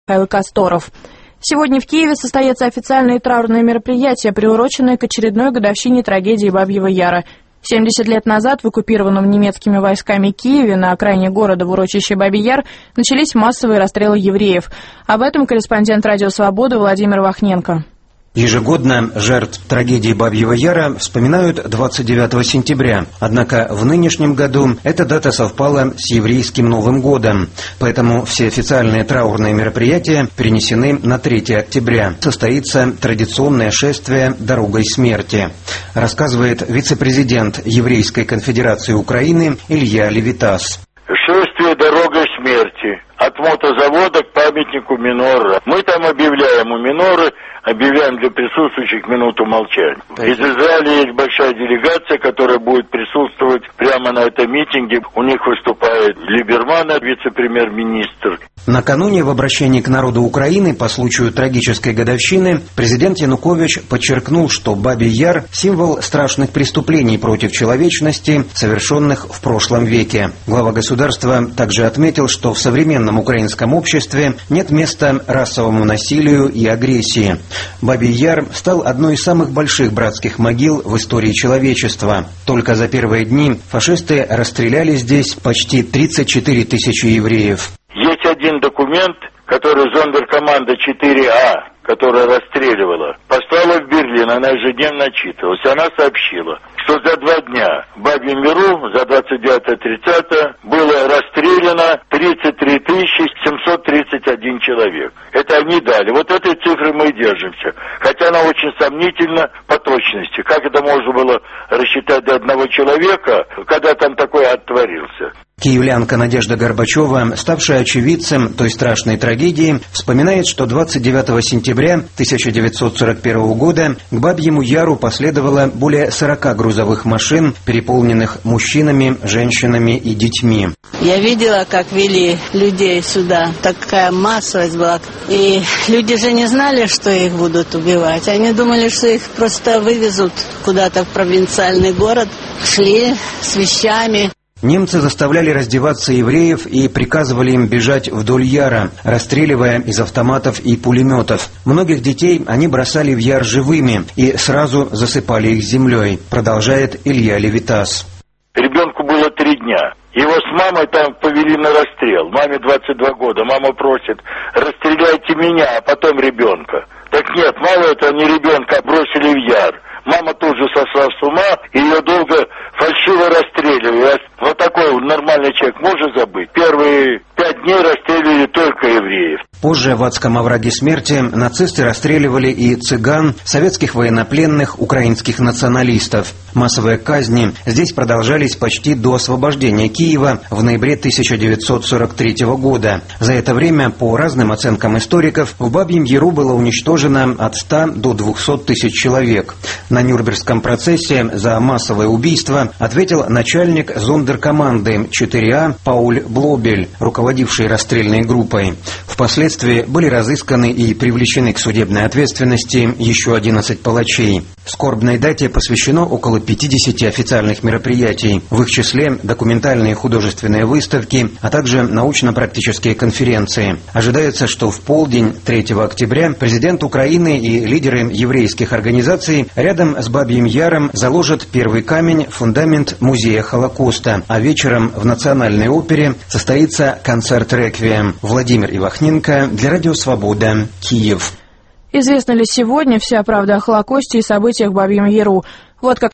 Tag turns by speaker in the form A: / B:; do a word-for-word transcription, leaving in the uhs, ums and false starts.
A: Михаил Касторов. Сегодня в Киеве состоятся официальные траурные мероприятия, приуроченные к очередной годовщине трагедии Бабьего Яра. семьдесят лет назад в оккупированном немецкими войсками Киеве на окраине города в урочище Бабий Яр начались массовые расстрелы евреев. Об этом корреспондент «Радио Свобода» Владимир Вахненко.
B: Ежегодно жертв трагедии Бабьего Яра вспоминают двадцать девятого сентября. Однако в нынешнем году эта дата совпала с еврейским Новым годом. Поэтому все официальные траурные мероприятия перенесены на третье октября. Состоится традиционное шествие «Дорогой смерти», рассказывает вице-президент Еврейской конфедерации Украины Илья Левитас.
C: Шествие «Дорогой смерти» от мотозавода к памятнику Минора. Мы там объявляем у Миноры, объявляем для присутствующих минуту молчания. Из Израиля есть большая делегация, которая будет присутствовать прямо на этом митинге. У них выступает Либерман, вице-премьер-министр.
B: Накануне в обращении к народу Украины по случаю трагической годовщины президент Янукович подчеркнул, что Бабий Яр – символ страшных преступлений против человечности, совершенных в прошлом веке. Глава государства также отметил, что в современном украинском обществе нет места расовому насилию и агрессии. Бабий Яр стал одной из самых больших братских могил в истории человечества. Только за первые дни фашисты расстреляли здесь почти тридцать четыре тысячи евреев.
C: Есть один документ, который зондеркоманда четыре А, которая расстреливала, послала в Берлин, она ежедневно отчитывалась. Она сообщила, что за два дня в Бабьем Яру, за двадцать девятое тридцатое, было расстреляно тридцать три тысячи семьсот тридцать один человек. Это они дали. Вот этой цифры мы и держимся. Хотя она очень сомнительна по точности. Как это можно было рассчитать до одного человека, когда там такое оттворился?
B: Киевлянка Надежда Горбачева, ставшая очевидцем той страшной трагедии, вспоминает, что двадцать девятого сентября тысяча девятьсот сорок первого года к Бабьему Яру последовало более сорока грузовых машин, переполненных мужчинами, женщинами и детьми.
D: Я видела, как вели людей сюда. Такая массовость была. И люди же не знали, что их будут убивать. Они думали, что их просто вывезут куда-то в провинциальный город. Шли с вещами.
B: Немцы заставляли раздеваться евреев и приказывали им бежать вдоль Яра, расстреливая из автоматов и пулеметов. Многих детей они бросали в Яр живыми и сразу засыпали их землей, продолжает Илья Левитас.
C: Ребенку было три дня. Его с мамой там повели на расстрел. Маме двадцать два года. Мама просит, расстреляйте меня, а потом ребенка. Так нет, мало этого, не ребенка, а бросили в Яр. Мама тут же сошла с ума, и ее долго фальшиво расстреливали. Вот такой нормальный человек может забыть? Первые пять дней расстреливали только евреев.
B: Позже в адском овраге смерти нацисты расстреливали и цыган, советских военнопленных, украинских националистов. Массовые казни здесь продолжались почти до освобождения Киева в ноябре тысяча девятьсот сорок третьего года. За это время, по разным оценкам историков, в Бабьем Яру было уничтожено от ста до двухсот тысяч человек. На Нюрнбергском процессе за массовое убийство ответил начальник зондеркоманды четыре А Пауль Блобель, руководивший расстрельной группой. Впоследствии были разысканы и привлечены к судебной ответственности еще одиннадцать палачей. Скорбной дате посвящено около пятидесяти официальных мероприятий, в их числе документальные художественные выставки, а также научно-практические конференции. Ожидается, что в полдень третьего октября президент Украины и лидеры еврейских организаций рядом с Бабьим Яром заложат первый камень, фундамент музея Холокоста, а вечером в Национальной опере состоится концерт «Реквием». Владимир Ивахненко для Радио Свобода, Киев.
A: Известна ли сегодня вся правда о Холокосте и событиях в Бабьем Яру? Вот как